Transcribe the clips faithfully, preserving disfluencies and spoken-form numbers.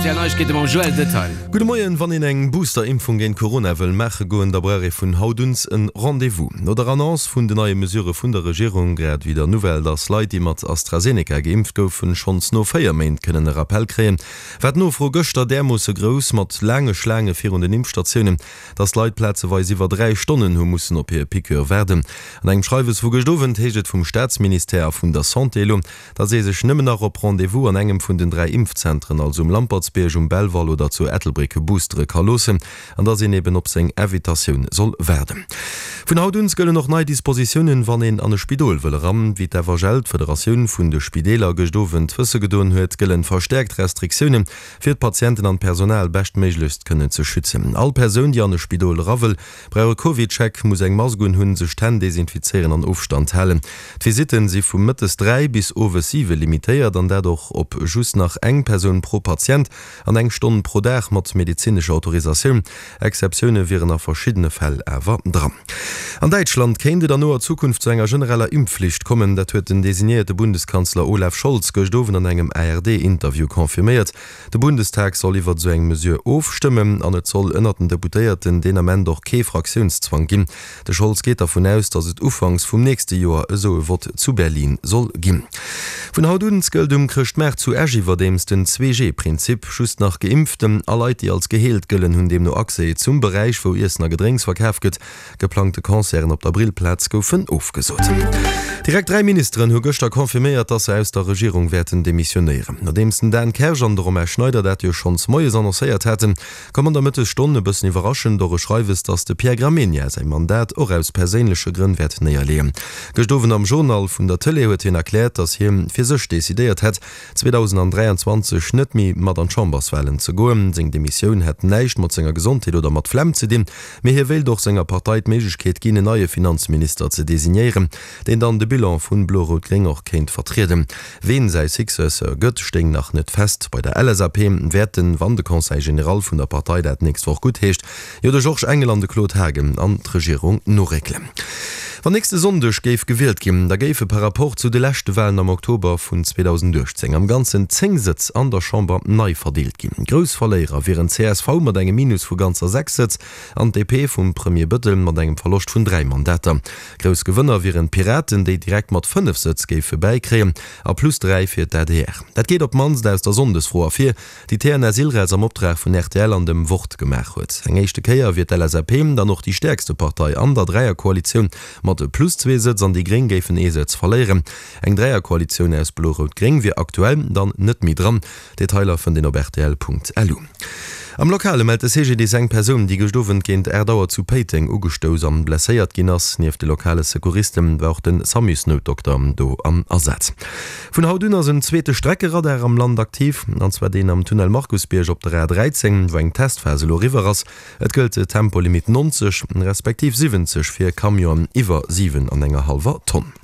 Gute Morgen, wann in eng Boosterimpfung gegen Corona will mache go der Brere vun Hauduns ein Rendezvous. Oder Annonce vun de neue Mesure vun der Regierung grad wieder Nouvelle, dass Leute, die mat AstraZeneca geimpft goufen, schon no Feiermain können einen Rappel kreen. Wat no fro Göster der muss groß mat lange Schlange vir den Impfstationen, dass Leitplätze weil sie war drei Stunden hu mussssen op ihr Pikur werden. An eng Schreiwes wo gestowen heget vom Staatsminister vun der Santé, da se sech nimmen nach op Rendezvous an engem vun den drei Impfzentren, also um Lampertsberg, um Belval oder zu Ettelbricke boostere Kalosse, an der sie neben op seg Evitation soll werden. Von Hauduns gëlle noch neii Dispositionen wann en an de Spidol will ram, wie d'Evergelt Föderation vun de Spideler gestowen fësse gedun huet, gëllen verstärkt Restriktionen fir Patienten an Personal bestmeiglust können zu schützen. All Personen, die an de Spidol ravel, breue Covid-Check muss eng Masgun hunn sech stand desinfizieren an Aufstand hellen. Visiten sie vum Mittes drei bis over sieben limitéiert, an dadurch op just nach eng Person pro Patient an eng Stunden pro Dach mat medizinische Autorisation. Exzeptionune wären nach verschiedene Fälle erwer dran. An Deutschland kennt da nur Zukunft zu enger genereller Impfpflicht kommen, dat huet den designierte Bundeskanzler Olaf Scholz gestoven an engem A R D-Interview konfirmiert. Der Bundestag soll iwwer zu eng Mesure aufstimmen, an et soll ënnerten Deputierten den am doch ke Fraktionszwang gin. Der Scholz geht davon aus, dass het ufangs vum nächste Jahr so wird zu Berlin soll gin. Von Haududens Geldum kricht Mer zu Ägiwer dems den zwei G-Prinzip schust nach Geimpftem alle die als geheelt gëllen hun dem no Ase zum Bereich wo Isner Gedrängsverkauf gëtt geplante Konzern op der Brillplatz goufen aufgesot. Direkt drei Ministeren hu Göster konfirmiert, dass er aus der Regierung werden demissionären. Nachdemsten Dan Kerjan darum er Schneider dat jo schons Moes annoncéiert hätten, kann man der Mitte Stunde bisssen überraschen dore schreiwes, dass de Pierre Gramegna sein Mandat auch aus persönliche Grünwert näher lehen. Gestoven am Journal vun der Tele huet hin erklärt, dass hier fir sech desideiert het zwanzig dreiundzwanzig schnitt mi mat an Chamberswellen zu goen, seng de Mission het neicht mat senger Gesundheit oder mat Flemm zu dem, mir hier will doch senger Partei Mechkeet gene neue Finanzminister zu designieren, den dann de Bilan vun Blorot Gringer kennt vertreten. Wen sei Successor gött steng nach net fest bei der L S A P werden wann de Conseil General vun der Partei dat nist vor gut hecht, jo de George Engelande Claude Hagen an d Regierung no rekle. Wann nächste Sonndech geif gewählt gin, da géfe per rapport zu de lächte Wahlen am Oktober vun zweitausendachtzehn am ganzen Zengsitz an der Chamber nei verdeelt gin. Grosverlehrer wären C S V mat engem Minus vu ganzer sechs Sitz, an D P vum Premier Bëttel mat engem Verlust vun drei Mandater. Gros Gewënner wären Piraten, déi direkt mat fünf Sitz géfe beikreen, a plus drei fir d D R. Dat geht op mans der der Sondesfroer fir, die T N Asylreis am Optrag vun R T L an dem Wort gemach huet. Eng echte Keier wird L S A P dann noch die stärkste Partei an der Dreierkoalition mat plus zwei Sitz an die Gring gefen E-Sitz verleieren. Eng Dreierkoalition aus Blorot Gring wie aktuell dann net mi dran. Detailer von den R T L punkt L U. Am Lokale meldt es hege die seng Person, die gestoven kind Erdauer zu Peting ugestoos am blesséiert Ginners nief de lokale Sekuristen war den Samusnotdoktor do am Ersatz. Vun Haudunner sind zweete Streckerer der am Land aktiv, anzwer den am Tunnel Markusbierg op der R dreizehn wo eng Testfaselo Riveras, et gëlt Tempolimit neunzig respektiv siebzig fir Kamion iwwer sieben an enger halber Tonn.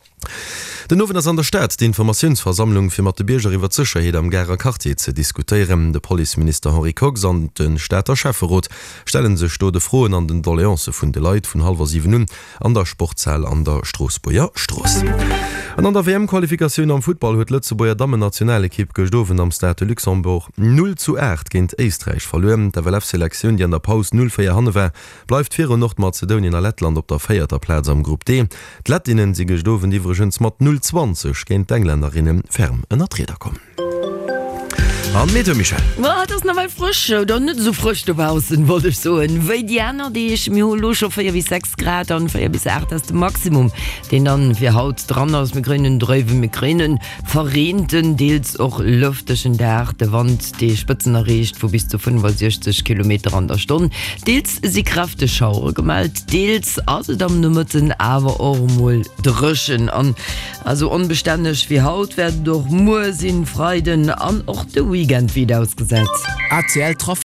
Den Nowen ass an der Stadt die Informationsversammlung fir mat de Bierger iwwer Sicherheet am Gerer Quartier ze diskutieren. De Polizeminister Henri Cox an den Städter Schäferrot stellen sech sto de Froen an den Doléance vun de Leiit vun halber sieben an der Sportzahl an der Straßburger Stross. An an der W M-Qualifikationun am Football huet Lützeburger Damen nationale Kipp gestoven am Stade Luxemburg null zu acht ginint Eistreich verloren. Der W F-Selektion, die an der Pause null vier Hannover bleibt vir Nordmazedonien a Lettland op der feierter Platz am Gruppe D. Lettinnen sie gestoven diegens mat null zwanzig géint d'Engländerinnen ferm ënner Treder kommen. An Meter Michel. War das noch mal frisch oder nicht so frisch draußen, wollte ich so. Weil die anderen, die ich mir schon vier bis sechs Grad und vier bis acht das Maximum, den dann für Haut dran aus mit grünen Träufen mit grünen verrehnten, deels auch lüftischen der der Wand, die Spitzen erreicht, wo bis zu fünfundsechzig Kilometer an der Stunde. Deels sie Kräfte Schauer gemalt, deels also dann Nummern, aber auch mal drüschen an. Also unbeständig wie Haut werden durch Mursinn, Freuden an auch der Weekend wieder ausgesetzt. A T L